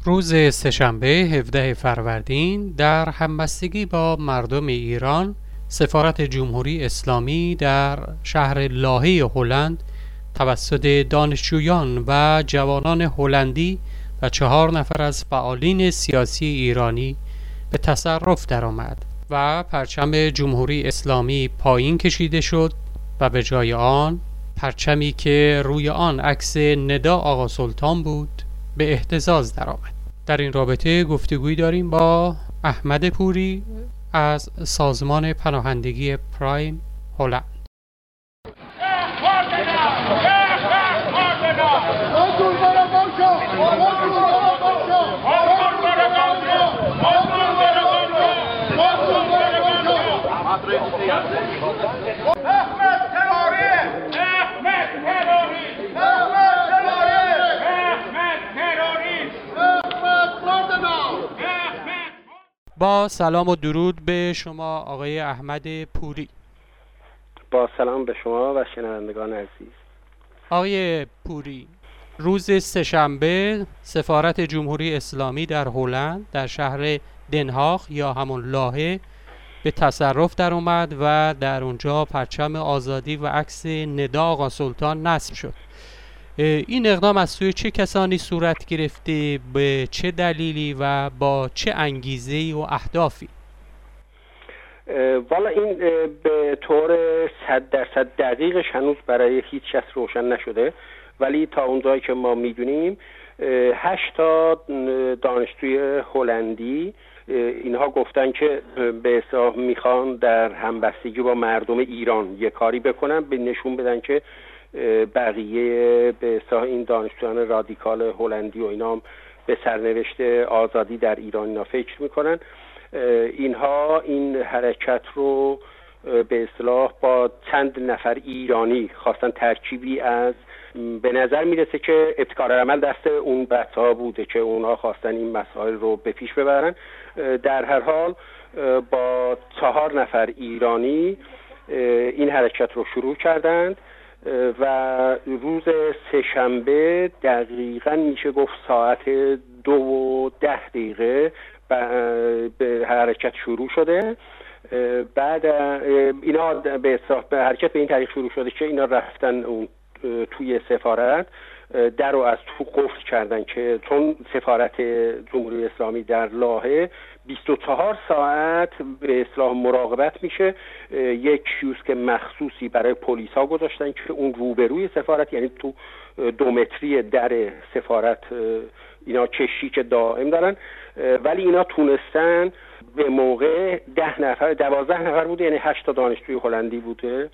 روز سه‌شنبه 17 فروردین در همبستگی با مردم ایران، سفارت جمهوری اسلامی در شهر لاهه هلند توسط دانشجویان و جوانان هلندی و 4 نفر از فعالین سیاسی ایرانی به تصرف درآمد و پرچم جمهوری اسلامی پایین کشیده شد و به جای آن پرچمی که روی آن عکس ندا آقا سلطان بود به اهتزاز درآمد. در این رابطه گفتگویی داریم با احمد پوری از سازمان پناهندگی پرایم هلند. با سلام و درود به شما آقای احمد پوری. با سلام به شما و شنوندگان عزیز. آقای پوری، روز سه‌شنبه سفارت جمهوری اسلامی در هلند در شهر دنهاغ یا همون لاهه به تصرف در اومد و در اونجا پرچم آزادی و عکس ندا آقا سلطان نصب شد. این اقدام از سوی چه کسانی صورت گرفته، به چه دلیلی و با چه انگیزه‌ای و اهدافی؟ والا این به طور 100% دقیقش هنوز برای هیچ کس روشن نشده، ولی تا اونجایی که ما میدونیم 8 تا دانشجوی هلندی اینها گفتن که به اصطلاح میخوان در همبستگی با مردم ایران یک کاری بکنن، به نشون بدن که بقیه به اصطلاح این دانشجویان رادیکال هلندی و اینا هم به سرنوشت آزادی در ایران اینا فکر میکنن. اینها این حرکت رو به اصطلاح با چند نفر ایرانی خواستن ترکیبی از، به نظر میرسه که ابتکار عمل دست اون بچه‌ها بوده که اونها خواستن این مسائل رو به پیش ببرن. در هر حال با 4 نفر ایرانی این حرکت رو شروع کردند و روز سه‌شنبه دقیقاً میشه گفت ساعت 2:10 به حرکت شروع شده. بعد اینا به حرکت به این طریق شروع شده که اینا رفتن اون توی سفارت، در رو از تو قفل کردن که چون سفارت جمهوری اسلامی در لاهه 24 ساعت به اصطلاح مراقبت میشه. یک کیوسک مخصوصی برای پلیس ها گذاشتن که اون روبروی سفارت، یعنی تو 2 متری در سفارت اینا چشیک دائم دارن، ولی اینا تونستن به موقع 12 نفر بوده، یعنی 8 تا دانشجوی هلندی بوده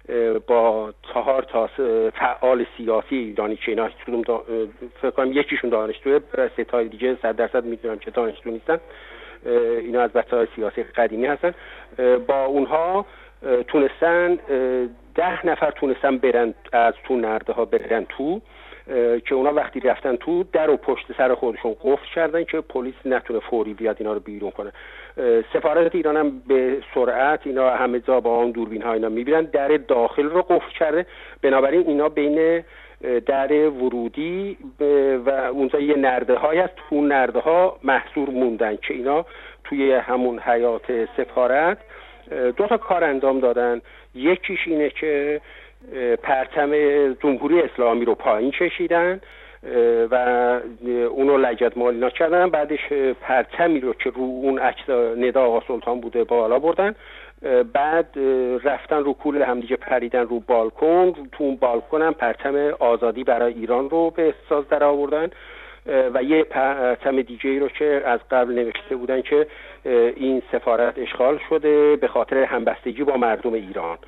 با 4 تا فعال سیاسی ایرانی که اینا فکر کنم یکیشون دانشجوی، 3 تا دیگه 100% میدونم که دانشجو نیستن، اینا از بچه‌های سیاسی قدیمی هستن. با اونها تونستن 10 نفر تونستن برن از تو نرده ها برن تو، که اونا وقتی رفتن تو در و پشت سر خودشون قفل کردن که پلیس نتونه فوری بیاد اینا رو بیرون کنه. سفارت ایران هم به سرعت اینا همه جا با اون دوربین ها اینا میبینن، در داخل رو قفل کرده. بنابراین اینا بین در ورودی و اونجا یه نرده های هست، تو نرده ها محصور موندن که اینا توی همون حیات سفارت 2 تا کار انجام دادن. یکیش اینه که پرچم جمهوری اسلامی رو پایین کشیدن و اونو لجد مالینا کردن. بعدش پرچمی رو که رو اون عکس ندا آقا سلطان بوده بالا بردن. بعد رفتن رو کول همدیگه پریدن رو بالکن، تو اون بالکن هم پرچم آزادی برای ایران رو به احتزاز در آوردن و یه پرچم دیگه رو که از قبل نوشته بودن که این سفارت اشغال شده به خاطر همبستگی با مردم ایران.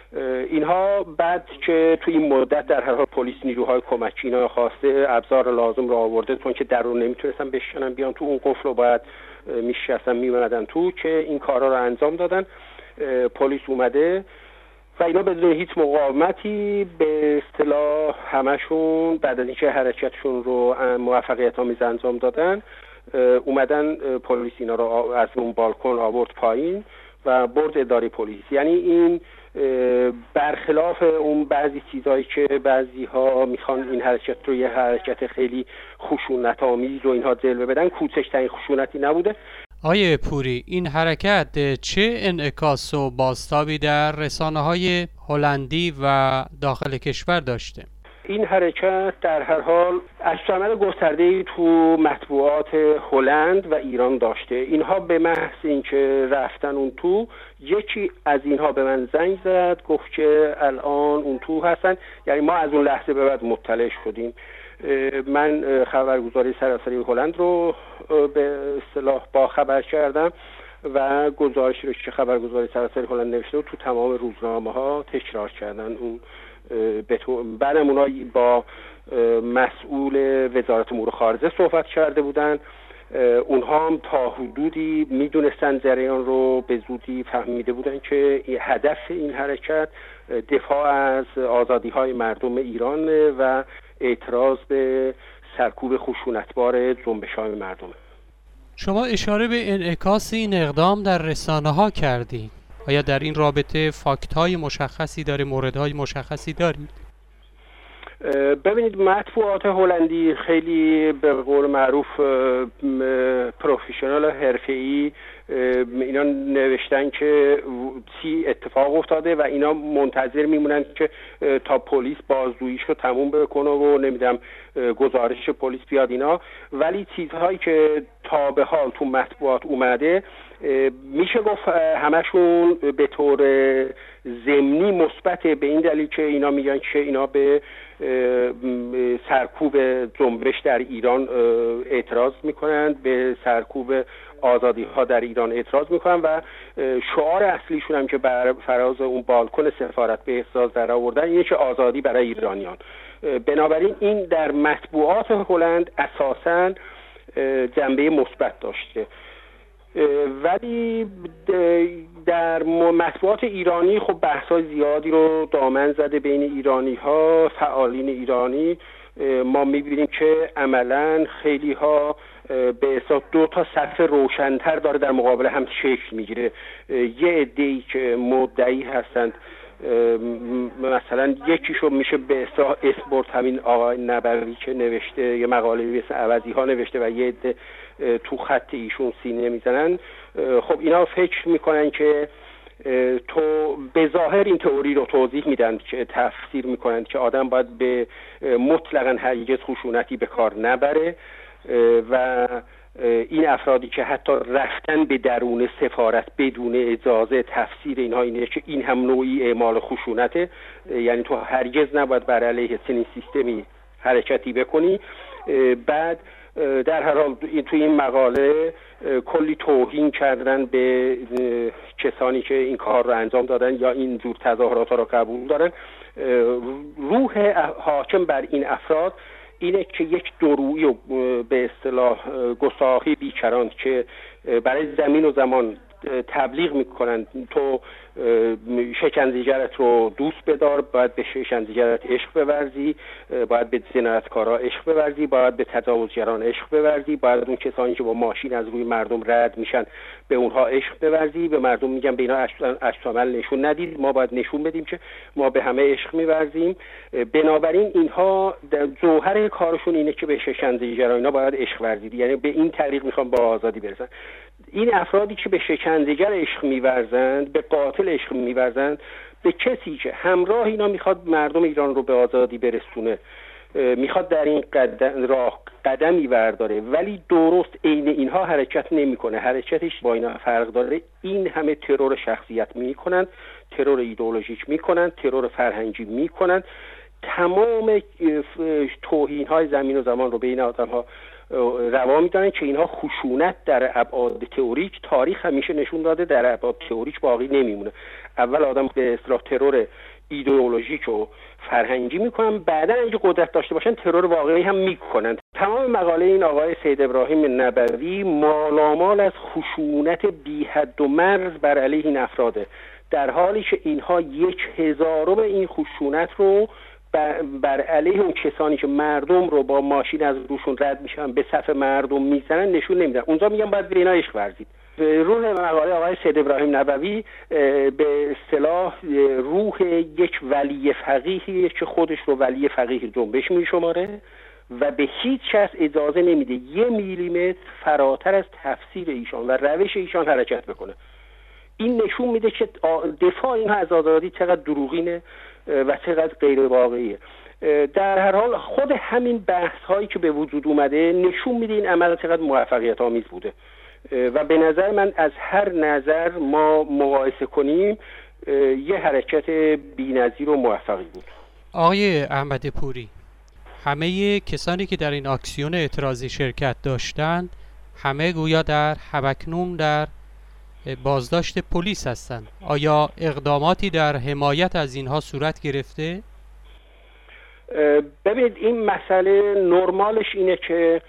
اینها بعد که توی این مدت در هر حال پلیس نیروهای کمکی اینا خواسته ابزار لازم رو آورده، چون که در رو نمیتونستن بشکنن بیان تو، اون قفل رو باید میشستن میموندن تو، که این کارا رو انجام دادن. پلیس اومده و اینا بدون هیچ مقاومتی به اصطلاح همشون بعد از اینکه حرکتشون رو موفقیت آمیز انجام دادن اومدن پلیس اینا رو از اون بالکن آورد پایین و برد اداره پلیس. یعنی این برخلاف اون بعضی چیزایی که بعضی ها میخوان این حرکت رو یه حرکت خیلی خشونت آمیز و اینها جلوه بدن، کوچکترین خشونتی نبوده. آیه پوری، این حرکت چه انعکاس و بازتابی در رسانه‌های هلندی و داخل کشور داشته؟ این حرکت در هر حال عکس‌العمل گسترده‌ای تو مطبوعات هلند و ایران داشته. اینها به محض اینکه رفتن اون تو، یکی از اینها به من زنگ زد گفت که الان اون تو هستن. یعنی ما از اون لحظه به بعد مطلع شدیم. من خبرگزاری سراسری هلند رو به اصطلاح با خبر کردم و گزارشی رو که خبرگزاری سراسری هلند نوشته تو تمام روزنامه‌ها تکرار کردن. اون بعدم اونا با مسئول وزارت امور خارجه صحبت کرده بودن. اونها هم تا حدودی میدونستن جریان رو، به زودی فهمیده بودن که هدف این حرکت دفاع از آزادی‌های مردم ایران و اعتراض به سرکوب خشونتبار جنبش‌های مردمه. شما اشاره به انعکاس این اقدام در رسانه‌ها کردید. آیا در این رابطه فاکت‌های مشخصی داره، موردهای مشخصی دارید؟ ببینید، مطبوعات هلندی خیلی به قول معروف پروفشنال و حرفه‌ای اینا نوشتن که چی اتفاق افتاده و اینا منتظر میمونن که تا پلیس بازجوییش رو تموم بکنه و نمیدونم گزارش پلیس بیاد اینا. ولی چیزهایی که تا به حال تو مطبوعات اومده میشه گفت همشون به طور ضمنی مثبت، به این دلیل که اینا میگن که اینا به سرکوب جنبش در ایران اعتراض میکنند، به سرکوب آزادی ها در ایران اعتراض میکنن و شعار اصلیشون هم که بر فراز اون بالکن سفارت به احساس در آوردن اینه که آزادی برای ایرانیان. بنابراین این در مطبوعات هلند اساساً جنبه مثبت داشته. ولی در مطبوعات ایرانی خب بحث‌های زیادی رو دامن زده بین ایرانی‌ها، فعالین ایرانی. ما می‌بینیم که عملاً خیلی‌ها به حساب دو تا صف روشن‌تر داره در مقابل هم شکل می‌گیره. یه عده‌ای که مدعی هستند، مثلا یکیشو میشه به اصطلاح اسپورت، همین آقای نبوی که نوشته یه مقاله به اسم عوضی ها نوشته و یه عده تو خط ایشون سینه میزنن. خب اینا فکر میکنن که تو به ظاهر این تئوری رو توضیح میدن که تفسیر میکنن که آدم باید به مطلقاً هرگز خشونتی به کار نبره و این افرادی که حتی رفتن به درون سفارت بدون اجازه، تفسیر اینها اینه که این هم نوعی اعمال خشونته. یعنی تو هرگز نباید بر علیه چنین سیستمی حرکتی بکنی. بعد در هر حال تو این مقاله کلی توهین کردن به کسانی که این کار رو انجام دادن یا این جور تظاهرات رو قبول دارن. روح حاکم بر این افراد اینه که یک درویی و به اصطلاح گستاخی بیکران که برای زمین و زمان تبلیغ میکنن تو شکنجهگرت رو دوست بدار، باید به شکنجهگرت عشق بورزی، باید به جنایتکارا عشق بورزی، باید به تجاوزگران عشق بورزی، باید اون کسانی که با ماشین از روی مردم رد میشن به اونها عشق بورزی. به مردم میگن به اینا عکس‌العمل نشون ندید، ما باید نشون بدیم که ما به همه عشق میورزیم. بنابراین اینها جوهر کارشون اینه که به شکنجهگران اینا باید عشق ورزید، یعنی به این طریق میخوان با آزادی برسن. این افرادی که به شکنجهگر عشق میورزند، به قاتل عشق میورزند، به کسی که همراه اینا میخواد مردم ایران رو به آزادی برسونه، میخواد در این راه قدمی برداره ولی درست عین اینها حرکت نمیکنه، حرکتش با اینا فرق داره. این همه ترور شخصیت میکنن، ترور ایدئولوژیک میکنن، ترور فرهنگی میکنن، تمام توهین‌های زمین و زمان رو بین آدم‌ها روا میدونن که اینها خشونت در ابعاد تئوریک، تاریخ همیشه نشون داده در ابعاد تئوریک باقی نمیمونه. اول آدم به اصطلاح ترور ایدئولوژیک و فرهنگی میکنن، بعدا اگه قدرت داشته باشن ترور واقعی هم میکنن. تمام مقاله این آقای سید ابراهیم نبوی مالامال از خشونت بی حد و مرز بر علیه این افراده، در حالی که اینها 1/1000 این خشونت رو بر علیه اون کسانی که مردم رو با ماشین از روشون رد میشن به صف مردم میزنن نشون نمیدن. اونجا میگن باید به اینا عشق ورزید. روح مقاله آقای سید ابراهیم نبوی به اصطلاح روح یک ولی فقیهی که خودش رو ولی فقیه جنبش میشماره و به هیچ کس اجازه نمیده 1 میلیمتر فراتر از تفسیر ایشان و روش ایشان حرکت بکنه. این نشون میده که دفاع اینها از آزادی چقدر دروغینه و چقدر غیر واقعیه. در هر حال خود همین بحث هایی که به وجود اومده نشون میده این عمل چقدر موفقیت آمیز بوده و به نظر من از هر نظر ما مقایسه کنیم یه حرکت بی‌نظیر و موفقی بود. آقای احمد پوری، همه کسانی که در این اکسیون اعتراضی شرکت داشتند همه گویا در همکنون در بازداشت پلیس هستند. آیا اقداماتی در حمایت از اینها صورت گرفته؟ ببینید این مسئله نرمالش اینه که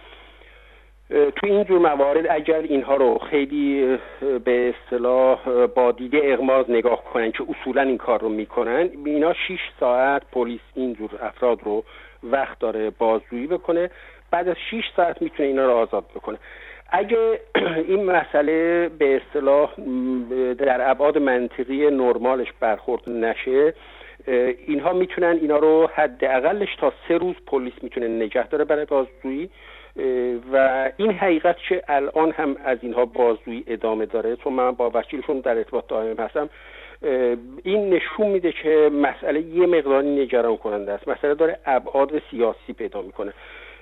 تو این جور موارد اگر اینها رو خیلی به اصطلاح با دیده اغماض نگاه کنن که اصولا این کار رو میکنن، اینا 6 ساعت پلیس این جور افراد رو وقت داره بازجویی بکنه، بعد از 6 ساعت میتونه اینا رو آزاد بکنه. اگه این مسئله به اصطلاح در ابعاد منطقی نرمالش برخورد نشه، اینها میتونن اینا رو حداقلش تا 3 روز پلیس میتونه نگه داره برای بازجویی و این حقیقت که الان هم از اینها بازجویی ادامه داره، چون من با وکیلشون در ارتباط دائم هستم، این نشون میده که مسئله یه مقداری نگران کننده است. مسئله داره ابعاد سیاسی پیدا میکنه.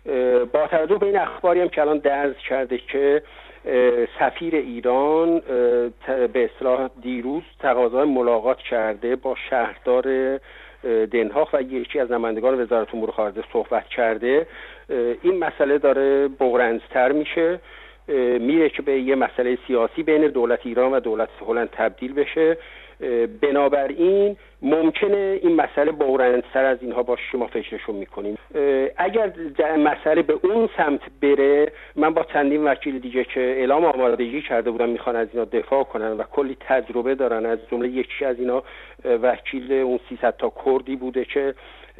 با توجه به این اخباری هم که الان درز کرده که سفیر ایران به اصطلاح دیروز تقاضای ملاقات کرده با شهردار دنهاخ و یکی از نمایندگان وزارت امور خارجه صحبت کرده، این مسئله داره بغرنج‌تر میشه، میره که به یه مسئله سیاسی بین دولت ایران و دولت هلند تبدیل بشه. بنابراین ممکنه این مسئله بغرنج‌تر از اینها باشه که ما فکرشو میکنیم. اگر مسئله به اون سمت بره، من با چندین وکیل دیگه که اعلام آمادگی کرده بودن میخوان از اینا دفاع کنن و کلی تجربه دارن، از جمله یکی از اینا وکیل اون 300 تا کردی بوده که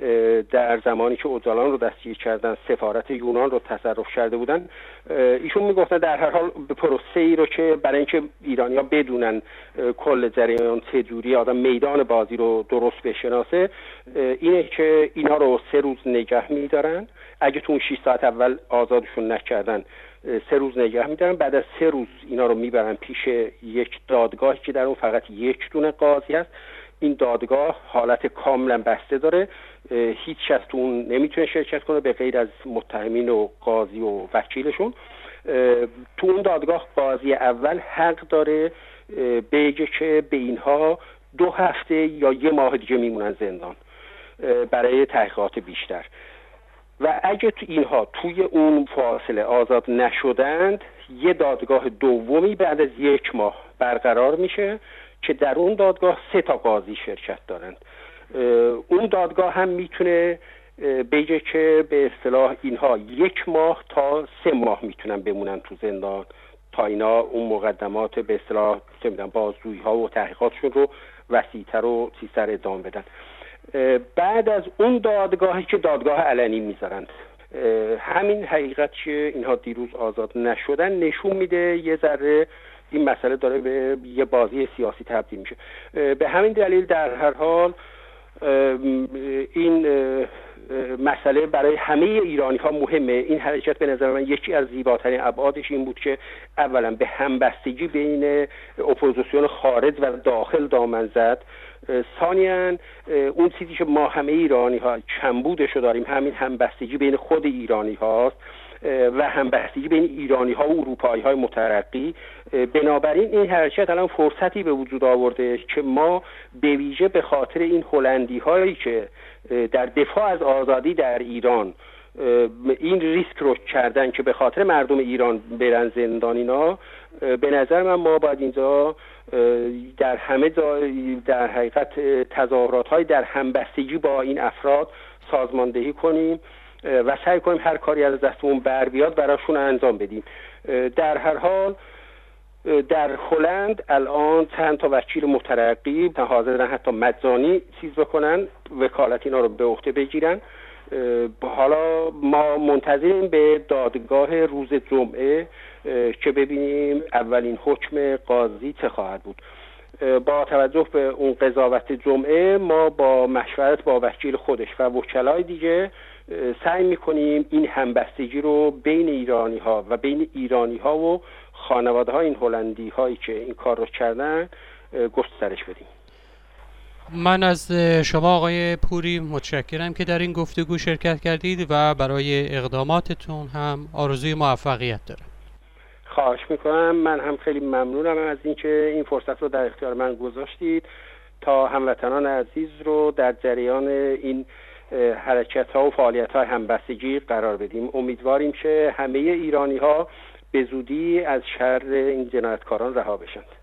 در زمانی که اوجالان رو دستگیر کردن سفارت یونان رو تصرف کرده بودن، ایشون میگفتن در هر حال به پروسه‌ای رو که برای اینکه ایرانی‌ها بدونن کل جریان چجوری آدم میدان بازی رو درست بشناسه، اینه که اینا رو 3 روز نگه می‌دارن. اگه تو اون 6 ساعت اول آزادشون نکردن 3 روز نگه می‌دارن، بعد از 3 روز اینا رو میبرن پیش یک دادگاهی که در اون فقط یک دونه قاضی هست. این دادگاه حالت کاملا بسته داره، هیچ کس تو اون نمیتونه شرکت کنه به غیر از متهمین و قاضی و وکیلشون. تو اون دادگاه قاضی اول حق داره بگه که به اینها 2 هفته یا 1 ماه دیگه میمونن زندان برای تحقیقات بیشتر و اگه تو اینها توی اون فاصله آزاد نشدند، یه دادگاه دومی بعد از 1 ماه برقرار میشه که در اون دادگاه 3 تا قاضی شرکت دارند. اون دادگاه هم میتونه بگه که به اصطلاح اینها 1 ماه تا 3 ماه میتونن بمونن تو زندان تا اینا اون مقدمات به اصطلاح چه میدونم بازجویی ها و تحقیقاتشون رو وسیع‌تر و چیزتر ادامه بدن. بعد از اون دادگاهی که دادگاه علنی میذارند، همین حقیقت که اینها دیروز آزاد نشدن نشون میده یه ذره این مسئله داره به یه بازی سیاسی تبدیل میشه. به همین دلیل در هر حال این مسئله برای همه ایرانی ها مهمه. این حرکت به نظر من یکی از زیباترین ابعادش این بود که اولا به همبستگی بین اپوزیسیون خارج و داخل دامن زد، ثانیاً اون چیزی که ما همه ایرانی ها کمبودشو داریم همین همبستگی بین خود ایرانی هاست و همبستگی بین ایرانی ها و اروپایی های مترقی. بنابراین این حرکت الان فرصتی به وجود آورده که ما به ویژه به خاطر این هلندی هایی که در دفاع از آزادی در ایران این ریسک رو کردن که به خاطر مردم ایران برن زندان، اینا به نظر من ما باید اینجا در همه در حقیقت تظاهرات های در همبستگی با این افراد سازماندهی کنیم و سعی کنیم هر کاری از دستمون بر بیاد براشون انجام بدیم. در هر حال در هلند الان چند تا وکیل مترقی حاضرن حتی مجانی چیز بکنن، وکالت اینا رو به عهده بگیرن حالا ما منتظریم به دادگاه روز جمعه که ببینیم اولین حکم قاضی چه خواهد بود. با توجه به اون قضاوت جمعه ما با مشورت با وکیل خودش و وکلای دیگه سعی میکنیم این همبستگی رو بین ایرانی ها و بین ایرانی ها و خانواده ها این هلندی هایی که این کار رو کردن گسترش بدیم. من از شما آقای پوری متشکرم که در این گفتگو شرکت کردید و برای اقداماتتون هم آرزوی موفقیت دارم. خواهش میکنم. من هم خیلی ممنونم از اینکه این فرصت رو در اختیار من گذاشتید تا هموطنان عزیز رو در جریان این حرکت ها و فعالیت های همبستگی قرار بدیم. امیدواریم که همه ایرانی ها به زودی از شر این جنایتکاران رها بشند.